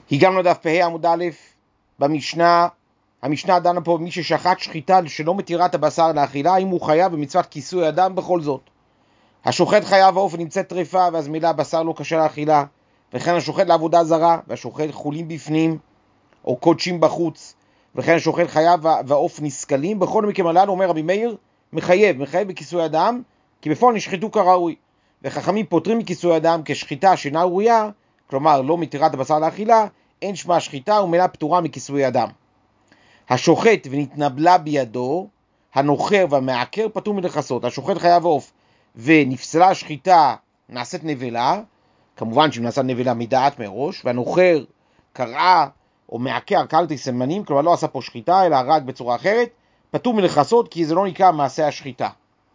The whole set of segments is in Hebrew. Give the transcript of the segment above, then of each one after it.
הגענו לדף פ"ה עמוד א' במשנה. המשנה דנה פה מי ששחט שחיטה שלא מתירה את הבשר לאכילה, אם הוא חייב במצוות כיסוי אדם בכל זאת. השוחט חייב העוף ונמצאת טריפה, ואז מילה הבשר לא קשה לאכילה, וכן השוחט לעבודה זרה, והשוחט חולים בפנים או קודשים בחוץ, וכן השוחט חייב והעוף נסכלים. בכל מקרה מלן אומר רבי מאיר מחייב בכיסוי אדם, כי בפועל נשחטו כראוי. וחכמים פותרים מכיסוי אדם כשחיטה שאינה ראויה, כלומר לא מתירה את הבשר לאכילה, אין שמה שחיטה ומילה פטורה מכיסוי אדם. השוחט ונתנבלה בידו, הנוחר והמעקר פטור מלכסות. השוחט חייב עוף ונפסלה השחיטה נעשית נבלה, כמובן שאם נעשית נבלה מדעת מראש, והנוחר קראה או מעקר קלתי סמנים, כלומר לא עשה פה שחיטה אלא הרג בצורה אחרת, פטור מלכסות כי זה לא נקרא מעשה השחיטה.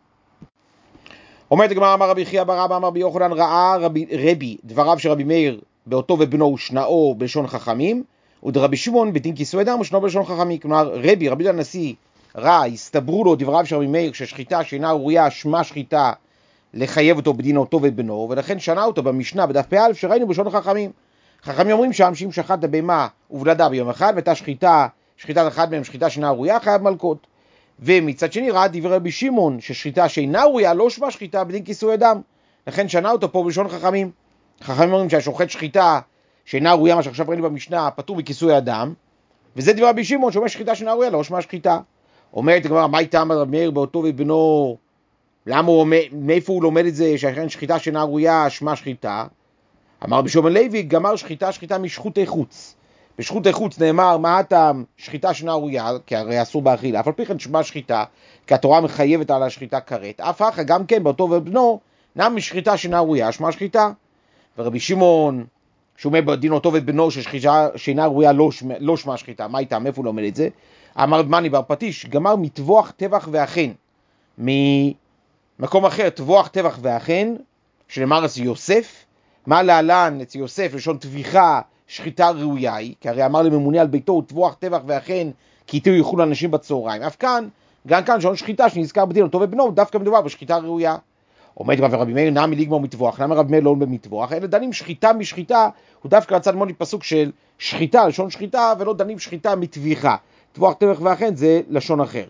אומרת הגמרא אמר רבי חייא בר אבא אמר רבי יוחנן ראה רבי דבריו של רבי מאיר באותו ובנו ושנאו בלשון חכמים, ודרבי שמעון בדין כיסוי אדם ושנאו בלשון חכמים. כלומר רבי הנשיא ראה, הסתברו לו דבריו של רבי מאיר ששחיטה שאינה ראויה שמה שחיטה לחייב אותו בדין אותו ובנו, ולכן שנה אותו במשנה בדף פ"א שראינו בלשון חכמים. חכמים אומרים שם שאם שחט הבהמה ובלדה ביום אחד והייתה שחיטת אחד מהם שחיטה שאינה ראויה חייב מלקות. ומצד שני ראה דברי רבי שמעון ששחיטה שאינה ראויה לא שמה שחיטה בדין כיסוי אדם, לכן שנה אותו פה בלשון חכמים. חכמים אומרים שהשוחט שחיטה שאינה ראויה, מה שעכשיו ראינו במשנה, פטור מכיסוי אדם, וזה דברי רבי שמעון שאומר שחיטה שאינה ראויה לא שמה שחיטה. אומרת הגמרא מה איתם רבי מאיר באותו ובנו, מאיפה הוא לומד את זה שחיטה שאינה ראויה שמה שחיטה? אמר רבי שמעון לוי גמר שחיטה משחוטי חוץ. בשחוטי חוץ נאמר מה הטעם שחיטה שאינה ראויה, כי הרי אסור באכילה, אף על פי כן שמה שחיטה, כי התורה מחייבת על השחיטה כרת. אף אחר גם כן באותו ובנו נם משחיטה שאינה ראויה שמה שחיטה. ורבי שמעון שאומר בדין אותו ובנו ששחיטה שאינה ראויה לא שמה שחיטה, מה איתם, איפה הוא לומד את זה? אמר רבי מני בר פטיש גמר מטבוח טבח ואכן, ממקום אחר טבוח טבח ואכן שנאמר אצל יוסף, מה להלן אצל יוסף לשון טביחה שחיטה ראויה היא, כי הרי אמר לממונה על ביתו טבוח טבח ואכן כי איתו יאכלו לאנשים בצהריים. אף כאן, גם כאן שעון שחיטה שנזכר בדין אותו ובנו דווקא מדובר בשחיטה ראויה. אומרת רבי מאיר נמי לגמור מטבוח, למה רבי מאיר לא לומד מטבוח? אלא דנים שחיטה משחיטה, הוא דווקא רצה ללמוד פסוק של שחיטה, לשון שחיטה, ולא דנים שחיטה מטביחה. טבוח טבח ואכן זה לשון אחר.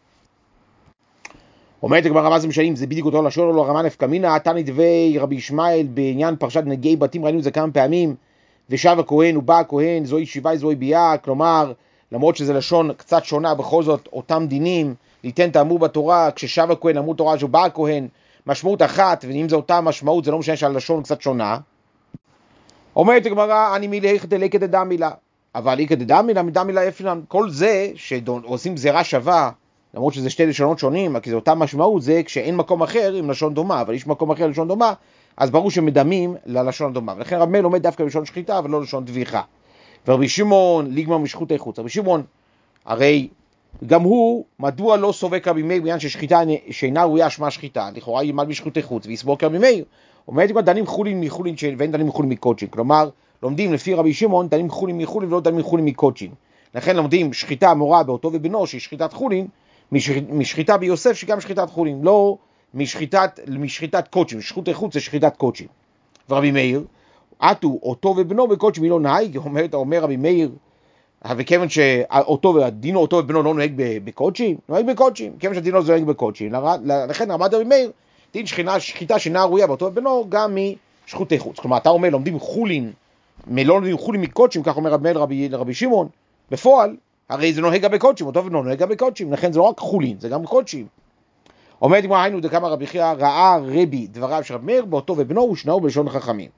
אומרת הגמרא מה זה משנים, זה בדיוק אותו לשון או לא רמה נפקא מינה, תני דבי רבי ישמעאל בעניין פרשת נגעי בתים, ראינו את זה כמה פעמים, ושב הכהן ובא הכהן, זוהי שיבה זוהי ביאה, כלומר למרות שזה לשון קצת שונה, בכל זאת אותם דינים, ליתן תאמור בתורה, כששב הכהן אמור תורה שבא הכהן, משמעות אחת, ואם זה אותה משמעות זה לא משנה שהלשון קצת שונה. אומרת הגמרא אני מילך דלקא דדמילה, אבל איקא דדמילה מדמילה אפילן, כל זה שעושים גזירה שווה, למרות שזה שתי לשונות שונים, כי זה אותה משמעות, זה כשאין מקום אחר עם לשון דומה, אבל יש מקום אחר לשון דומה, אז ברור שמדמים ללשון הדומה. ולכן רבי מאיר לומד דווקא לשון שחיטה ולא לשון טביחה. ורבי שמעון לגמר משחוטי חוץ. רבי שמעון הרי גם הוא, מדוע לא סובק רבי מאיר בעניין ששחיטה שאינה ראויה שמה שחיטה? לכאורה ילמד משחוטי חוץ ויסבור כרבי מאיר. אומרת גם דנים חולין מחולין ואין דנים מחולין מקודשין. כלומר, לומדים לפי רבי שמעון דנים חולין מחולין ולא דנים חולין מקודשין. לכן לומדים שחיטה מורה באותו ובנו שהיא שחיטת חולין, משחיטה ביוסף שגם שחיטת חולין, לא משחיטת קודשין. שחיטת חוץ זה שחיטת קודשין. ורבי מאיר, עטו אותו ובנו בקודשין מי לא נהג, אומר רבי מאיר, וכיוון שהדינו אותו ובנו לא נוהג בקודשין, נוהג בקודשין, כיוון שהדינו זה נוהג בקודשין, לכן רמד רבי מאיר, דין שחיטה שאינה ראויה באותו ובנו גם משחוטי חוץ. כלומר אתה אומר לומדים חולין, לא לומדים חולין מקודשין, כך אומר רבי מאיר לרבי שמעון, בפועל הרי זה נוהג גם בקודשים, אותו ובנו נוהג גם בקודשים, לכן זה לא רק חולין, זה גם קודשים. אומרת גמרא היינו דקמא רבי חייא ראה רבי דבריו של רבי מאיר באותו ובנו ושנאו בלשון חכמים.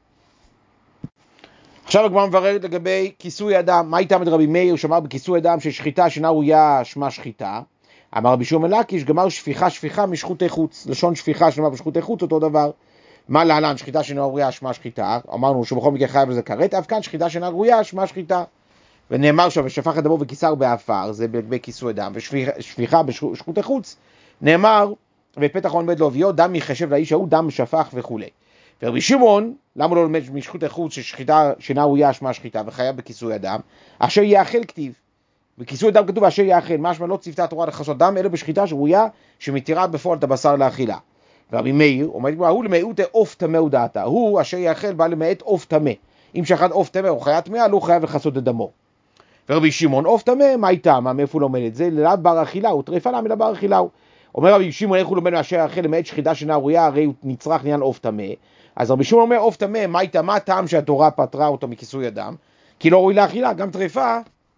עכשיו הגמרא מבררת לגבי כיסוי אדם, מה איתם את רבי מאיר שאמר בכיסוי אדם ששחיטה שאינה ראויה שמה שחיטה? אמר רבי שמעון לקיש גמר שפיכה משחוטי חוץ, לשון שפיכה שנאמר בשחוטי חוץ אותו דבר. מה להלן שחיטה שאינה ראויה שמה שחיטה? אמרנו שבכל מקרה חייב לזה כרת, אף כאן שחיטה שאינה ראויה שמה שחיטה. ונאמר שם ושפך את דמו וכיסר באפר, זה בכיסוי דם, ושפיכה בשחוטי חוץ, נאמר בפתח עומד להוביו דם יחשב לאיש ההוא דם שפך וכו'. ורבי שמעון, למה לא לומד משחוטי חוץ ששחיטה שאינה ראויה שמה שחיטה וחייב בכיסוי הדם? אשר יאכל כתיב, בכיסוי הדם כתוב אשר יאכל, משמע לא ציוותה התורה לכסות דם, אלא בשחיטה שראויה שמתירה בפועל את הבשר לאכילה. ורבי מאיר אומר, הוא למעוט עוף טמא ודעתה, הוא אשר יאכל בא למעט עוף טמא. אם שחט עוף טמא או חיה טמאה, לא חייב לכסות את דמו. ורבי שמעון, עוף טמא, מה איתם? מאיפה הוא לומד את זה? לאו בר אכילהו, טרפה למה לבר אכילהו. אומר רבי שמעון, איך הוא לומד מאשר אכל למעט שחיטה שאינה ראויה, הרי הוא נצרך לעניין עוף טמא. אז רבי שמעון אומר, עוף טמא, מה איתם? מה הטעם שהתורה פטרה אותו מכיסוי אדם? כי לא ראוי לאכילה, גם טרפה,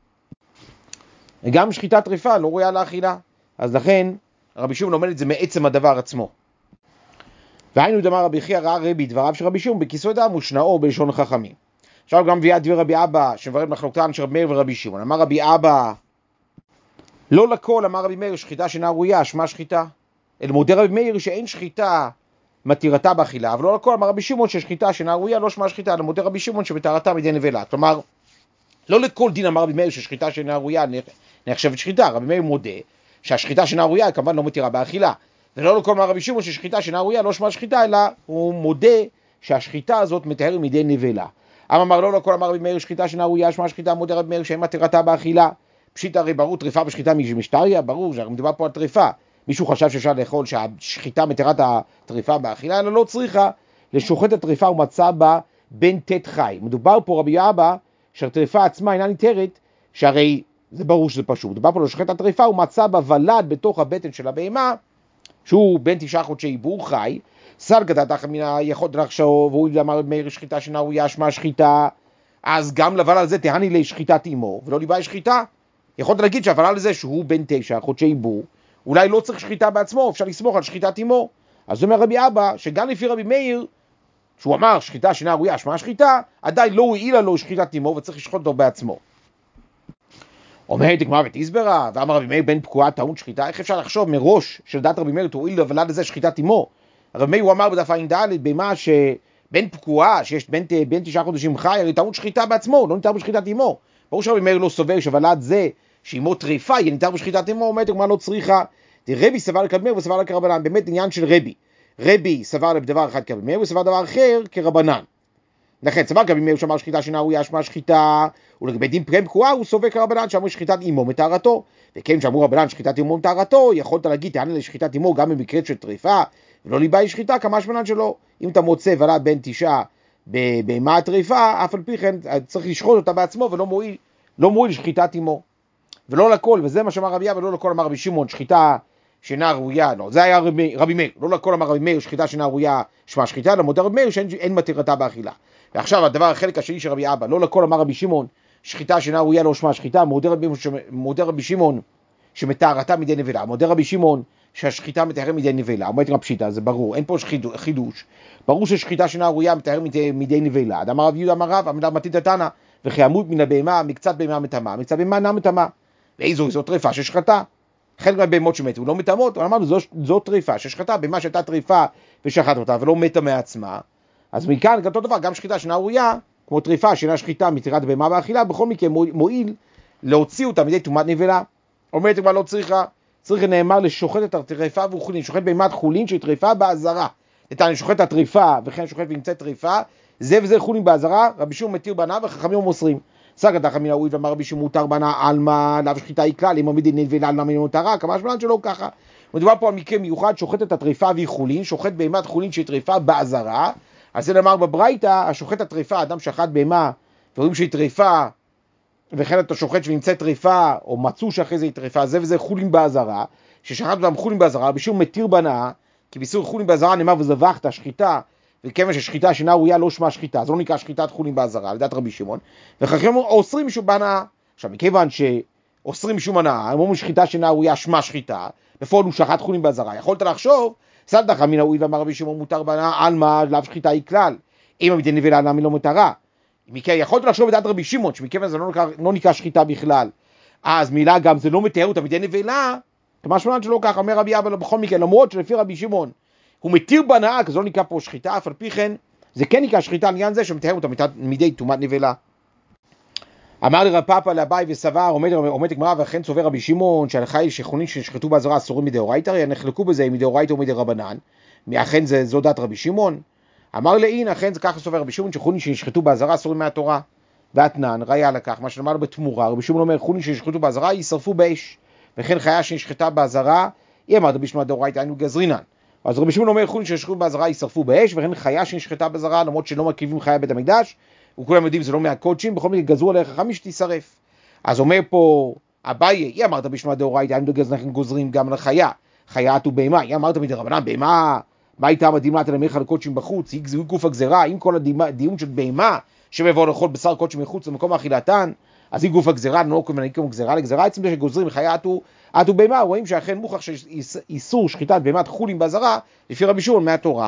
גם שחיטת טרפה לא ראויה לאכילה. אז לכן רבי שמעון לומד את זה מעצם הדבר עצמו. והיינו דאמר רבי חייא ראה רבי דבריו של רבי שמעון בכיסוי אדם ושנאו בלשון חכמים. עכשיו גם מביאה דבר רבי אבא שמברר מחלוקתן של רבי מאיר ורבי שמעון. אמר רבי אבא לא לכל, אמר רבי מאיר, שחיטה שאינה ראויה, שמה שחיטה. אל מודה רבי מאיר שאין שחיטה מתירתה באכילה, אבל לא לכל, אמר רבי שמעון ששחיטה שאינה ראויה לא שמה שחיטה. אל מודה רבי שמעון שמתרתה מדי נבלה. כלומר, לא לכל דין אמר רבי מאיר ששחיטה שאינה ראויה נחשבת שחיטה. רבי מאיר מודה שהשחיטה שאינה ראויה כמובן לא מתירה באכילה. ולא לכל אמר רבי שמעון ששחיטה שאינה ראויה לא שמה שחיטה, אלא הוא מודה שהשחיטה הזאת מתארת מדי נבלה. אמר לא לכל אמר רבי מאיר שחיטה שאינה ראויה שמה שחיטה, מודה רבי מאיר שאין מתירתה באכילה. פשיטא הרי ברור טריפה ושחיטה משתריה, ברור שמדובר פה על טריפה. מישהו חשב שאפשר לאכול שהשחיטה מתירת הטריפה באכילה, אלא לא צריכה לשוחט הטריפה ומצא בה בן תת חי. מדובר פה רבי אבא שהטריפה עצמה אינה ניתרת, שהרי זה ברור שזה פשוט. מדובר פה לשוחט הטריפה ומצא בה ולד בתוך הבטן של הבהמה, שהוא בן 9 חודשי עיבור חי, סל גדת החמינה יכול דרחשו, והוא אמר מאיר שחיטה שאינה ראויה שמה שחיטה, אז גם לבל על זה תהני לשחיטת אמו, ולא ליבה שחיטה. יכולת להגיד שהבל על זה שהוא בן 9 חודשי עיבור, אולי לא צריך שחיטה בעצמו, אפשר לסמוך על שחיטת אמו. אז אומר רבי אבא, שגם לפי רבי מאיר, שהוא אמר שחיטה שאינה ראויה שמה שחיטה, עדיין לא הועילה לו שחיטת אמו וצריך לשחוט אותו בעצמו. אומר העתק מה ותסברה, ואמר רבי מאיר בן פקועה טעון שחיטה, איך אפשר לחשוב מראש שלדעת רבי מאיר תועיל לוולד הזה שחיטת אמו? רבי מאיר הוא אמר בדף ע"ד במה שבן פקועה, שיש בן 9 חודשים חי, הרי טעון שחיטה בעצמו, לא ניתר בשחיטת אמו. ברור שרבי מאיר לא סובר שוולד זה שאמו טריפה יהיה ניתר בשחיטת אמו, אומר העתק מה לא צריכה. רבי סבר כרבי מאיר וסבר כרבנן, באמת עניין של רבי. רבי סבר בדבר אחד כרבי מאיר וסבר דבר אחר כרבנן. לכן סבר כרבי מאיר שאמר שחיטה שאינה ראויה שמה שחיטה, ולגבי דין פגם פקועה הוא סובר כרבנן שאמרו שחיטת אמו מטהרתו. וכן שאמרו רבנן שחיטת אמו מטהרתו, יכולת להגיד תענה לשחיטת אמו גם במקרה של טריפה ולא ליבה היא שחיטה, כמה שמנן שלו. אם אתה מוצא ולד בן 9 בהמה הטריפה, אף על פי כן צריך לשחוט אותה בעצמו ולא מועיל לשחיטת אמו. ולא לכל, וזה מה שאמר רבי אבא, לא לכל אמר רבי שמעון שחיטה שאינה ראויה, לא, זה היה רבי מאיר, לא לכל אמר רבי מאיר שחיטה שאינה ראויה שמה שחיטה, למודה רבי מאיר שאין מתירתה באכילה. ועכשיו הדבר החלק השני של רבי אבא, לא לכל אמר רבי שמעון שחיטה שאינה ראויה לא שמה שחיטה, מודה רבי שמעון שמתארתה מדי נבלה, מודה רבי שמעון שהשחיטה מתארת מדי נבלה. אומרת רב פשיטא, זה ברור, אין פה חידוש, ברור ששחיטה שאינה ראויה מתארת מדי נבלה. אמר רב יהודה אמר רב, אמר מתית תנא, וכי עמוד מן הבהמה מקצת בהמה מטמאה, מקצת בהמה אינה מטמאה. ואיזו טריפה ששחטה. חלק מהבהמות שמתו לא מטמאות, אבל אמרנו זו טריפה ששחטה, בהמה שהייתה טריפה ושחט אותה ולא מתה מעצמה. אז מכאן אותו דבר, גם שחיטה שאינה ראויה, כמו טריפה שאינה שחיטה מתירת בהמה באכילה, בכל מקרה מועיל להוציא אותה מדי טומאת נבלה. אומרת כבר לא צריך נאמר לשוחט את הטריפה וחולין, שוחט בהמת חולין שהיא טריפה באזהרה. נתן שוחט הטריפה וכן שוחט ונמצאת טריפה, זה וזה חולין באזהרה, רבי שמעון מתיר בנה וחכמים מוסרים. סגת החמינה הואיל ואמר רבי שמעון מותר בנה עלמא, לאו שחיטה היא כלל, אם עמיד נבלה למה היא מותרה, כמה שמלן שלא ככה. מדובר פה על מקרה מיוחד, שוחט את הטריפה והיא חולין, שוחט בהמת חולין שהיא טריפה באזהרה. אז זה נאמר בברייתא, השוחט הטריפה, אדם שחט בהמה ורואים שהיא טריפה, וכן אתה שוחט ונמצאת טריפה, או מצאו שאחרי זה היא טריפה, זה וזה חולין באזהרה, ששחט אותם חולין באזהרה, רבי שמעון מתיר בנה, כי באיסור חולין באזהרה נאמר וזבחת שחיטה, וכיוון ששחיטה שאינה ראויה לא שמה שחיטה, אז לא נקרא שחיטת חולין באזהרה, לדעת רבי שמעון, וחכמים אוסרים משום בהנאה. עכשיו, מכיוון שאוסרים משום הנאה, הם אומרים שחיטה שאינה ראויה שמה שחיטה, בפועל הוא שחט חולין באזהרה. יכולת לחשוב, סלדך אמינא הואיל ואמר רבי שמעון מותר בהנאה, עלמא לאו שחיטה היא כלל, אם עמיד נבלה למה היא לא מותרה. יכולת לחשוב בדעת רבי שמעון, שמכיוון זה לא נקרא שחיטה בכלל, אז מילה גם זה לא מתאר אותה מדי נבלה, כמה שמלן שלא ככה, אומר רבי אבא בכל מקרה, למרות שלפי רבי שמעון הוא מתיר בהנאה, כי זה לא נקרא פה שחיטה, אף על פי כן, זה כן נקרא שחיטה לעניין זה, שמתאר אותה מדי טומאת נבלה. אמר לרב פאפא לאביי וסבר, עומד הגמרא, וכן סובר רבי שמעון, שהלכה היא שחולין שנשחטו באזהרה אסורים מדאורייתא, הרי נחלקו בזה מדאורייתא ומדי רבנן, אכן זו דת רבי שמעון. אמר לאין, אכן זה ככה סובר רבי שמעון, שחולין שנשחטו באזהרה אסורים מהתורה. ואתנן, ראיה לכך, מה שנאמר בתמורה, רבי שמעון אומר, חולין שנשחטו באזהרה יישרפו באש, וכן חיה שנשחטה באזהרה, היא אמרת בשמה דאורייתא היינו גזרינן. אז רבי שמעון אומר, חולין שנשחטו באזהרה יישרפו באש, וכן חיה שנשחטה באזהרה, למרות שלא מקריבים חיה בית המקדש, וכולם יודעים, זה לא מהקודשים, בכל מקרה גזרו עליך חכמים שתישרף. אז אומר פה, אביי, היא אמרת בשמה דאורייתא, אם אנחנו גוזרים גם על חיה, חיית ובהמה, היא אמרת מדרבנן, בהמה, מה הייתה מדהימת למלך על קודשים בחוץ, היא גוף הגזרה, אם כל הדיון של בהמה, שמבוא לאכול בשר קודשים מחוץ למקום האכילתן, אז היא גוף הגזרה, לא כמו גזרה לגזרה, עצם זה שגוזרים חיה עטו בהמה, רואים שאכן מוכח שאיסור שחיטת בהמת חולין בעזרה, לפי רבי שמעון מהתורה.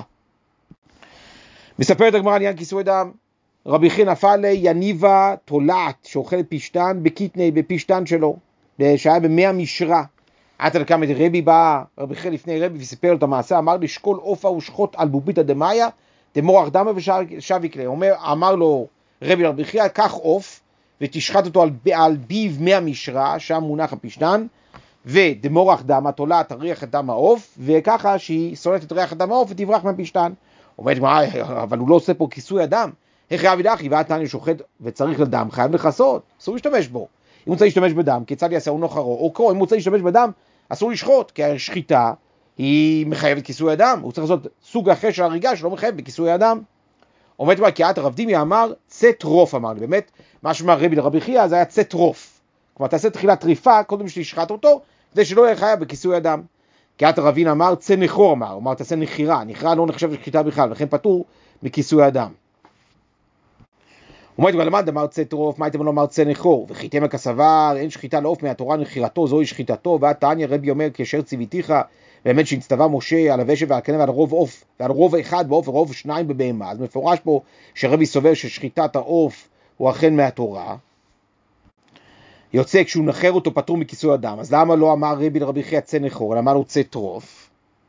מספרת הגמרא עניין כיסוי דם, רבי חייא נפל יניבה תולעת שאוכלת פשתן בקיטני בפשתן שלו, שהיה ב100 משרה. עתה לקמת רבי בא, רבי חייא לפני רבי וסיפר לו את המעשה, אמר לי שקול עופה ושחוט על בוביתא דמאיה דמורח דמה ושביק לה. אמר לו רבי לרבי חייא, קח עוף ותשחט אותו על ביב 100 משרה, שם מונח הפשתן, ודמורח דמה, תולעת תריח את דם העוף, וככה שהיא שונאת את ריח הדם העוף ותברח מהפשתן. אומרת, אבל הוא לא עושה פה כיסוי הדם. איך יעביד אחי, והתניא שוחט וצריך לדם, חייב לכסות, אסור להשתמש בו. אם הוא רוצה להשתמש בדם, כיצד יעשה הוא נוחרו, או קרו, אם הוא רוצה להשתמש בדם, אסור לשחוט, כי השחיטה היא מחייבת כיסוי הדם, הוא צריך לעשות סוג אחר של הריגה שלא מחייב בכיסוי הדם. אומרת בה, כי את הרב דימי אמר, צאת רוף, אמר לי, באמת, מה שאומר רבי לרבי חייא, זה היה צאת רוף. כלומר, תעשה תחילת טריפה, קודם שתשחט אותו, כדי שלא יהיה חייב בכיסוי הדם. כי את הרבין אמר, צא נחור, אמר, תעשה נחירה, נחירה לא נחשב לשחיטה בכלל, וכן פטור מכיסוי הדם. אומרת, אבל למד אמר צאת רוף, מה הייתם לא אמר צא נחור, וחיתם הכסבר, אין שחיטה לעוף מהתורה נחירתו, זוהי שחיטתו, והתניא רבי אומר, כאשר ציוויתיך, באמת שהצטווה משה על הוושב ועל הכנב ועל רוב עוף, ועל רוב אחד בעוף ורוב שניים בבהמה, אז מפורש פה שרבי סובר ששחיטת העוף הוא אכן מהתורה, יוצא כשהוא נחר אותו פטור מכיסוי הדם, אז למה לא אמר רבי לרבי חייא צא נחור, אלא אמר לו צא טרוף?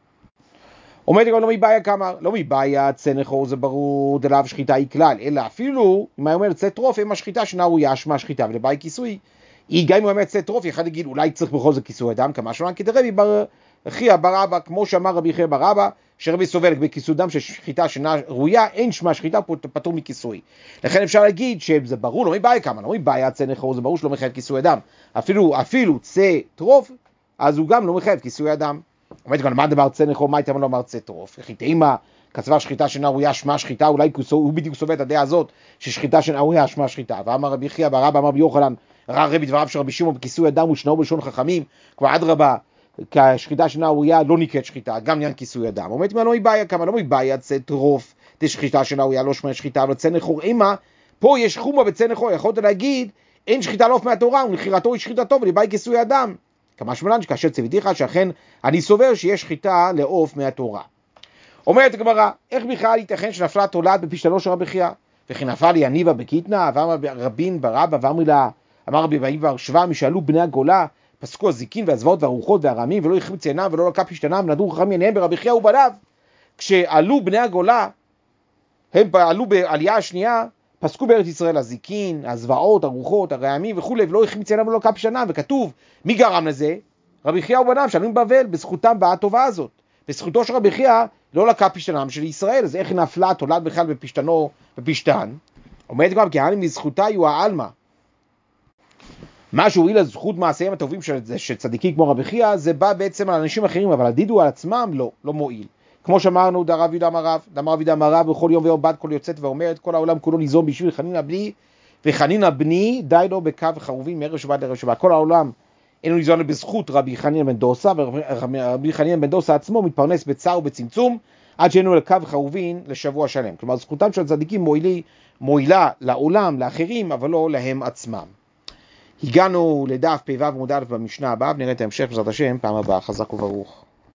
אומרת גם לא מבעיה כמה, לא מבעיה צא נחור זה ברור, דלאו שחיטה היא כלל, אלא אפילו אם הוא אומר צא טרוף, אם השחיטה שנערויה שמה שחיטה ולבעיה כיסוי, גם אם הוא אומר צא טרוף, יכול להגיד אולי צריך בכל זה כיסוי הדם, כמה שונה כדרבי חייא בר אבא, כמו שאמר רבי חייא בר אבא, שרבי סובר בכיסוי דם ששחיטה שנערויה, אין שמה שחיטה פטור מכיסוי. לכן אפשר להגיד שזה ברור, לא מבעיה כמה, לא מבעיה צא נחור, זה ברור שלא מחייב כיסוי הדם. אפילו צא טרוף, אז הוא גם לא מחייב כיסוי הדם. אומרת גם, מה דבר צא נחור, מה הייתם לא אמר צא טרוף? חיתימה, כסבר שחיטה שנערויה שמה שחיטה, אולי הוא בדיוק סובר את הדעה הזאת, ששחיטה שנערויה שמה שחיטה. ואמר רבי חייא בר אבא, אמר רבי יוחנן, ראה רבי דבריו של רבי שמעון בכיסוי הדם ושנאו בלשון חכמים, כבר אדרבה, כשחיטה שנערויה לא נקראת שחיטה, גם עניין כיסוי הדם. אומרת מה לא מבעיה כמה, לא מבעיה צא טרוף, שחיטה שנערויה לא שמה שחיטה, אבל צא נחור, אימה, פה יש חומה בצא נחור, יכולת להגיד, אין שחיטה לעוף מהתורה, ונחירתו היא שחיטתו ולבעיה כיסוי הדם. כמה שמלן שכאשר ציוויתיך שאכן אני סובר שיש שחיטה לעוף מהתורה. אומרת הגמרא, איך בכלל ייתכן שנפלה תולעת בפשתנו של רבי חייא? וכי נפל יניבה בקיטנה, ואמר רבין ברבא, אמר רבי ואי בר שבא, משאלו בני הגולה, פסקו הזיקין והזוועות והרוחות והרעמים, ולא החמיץ עיניו ולא לקה פשתנם, נדרו חכמים עיניהם ברבי חייא ובניו. כשעלו בני הגולה, הם עלו בעלייה השנייה, פסקו בארץ ישראל הזיקין, הזוועות, הרוחות, הרעמים וכו', ולא החמיץ עיניו ולא לקה פשתנם, וכתוב, מי גרם לזה? רבי חייא ובניו, שעלו בבבל, בזכותם באה הטובה הזאת. בזכותו של רבי חייא לא לקה פשתנם של ישראל, אז איך נפלה תולעת בכלל בפשתן? אומרת גם, כי העלים מזכותה יהיו העלמא. מה שהועיל לזכות מעשיהם הטובים של צדיקים כמו רבי חייא, זה בא בעצם על אנשים אחרים, אבל הדידו על עצמם לא מועיל. כמו שאמרנו, דרב יהודה אמר רב, בכל יום ויום בת כל יוצאת ואומרת, כל העולם כולו ניזום בשביל חנינא בני, וחנינא בני די לו בקו וחרובים מערב שבת לערב שבת. כל העולם אינו ניזון בזכות רבי חנינא בן דוסא, ורבי חנינא בן דוסא עצמו מתפרנס בצער ובצמצום, עד שאינו לקו וחרובין לשבוע שלם. כלומר, זכותם של הצדיקים מועילה לעולם, לאחרים, אבל לא להם עצמם. הגענו לדף פ"ו עמוד א' במשנה הבאה, ונראה את ההמשך בעזרת השם פעם הבאה. חזק וברוך.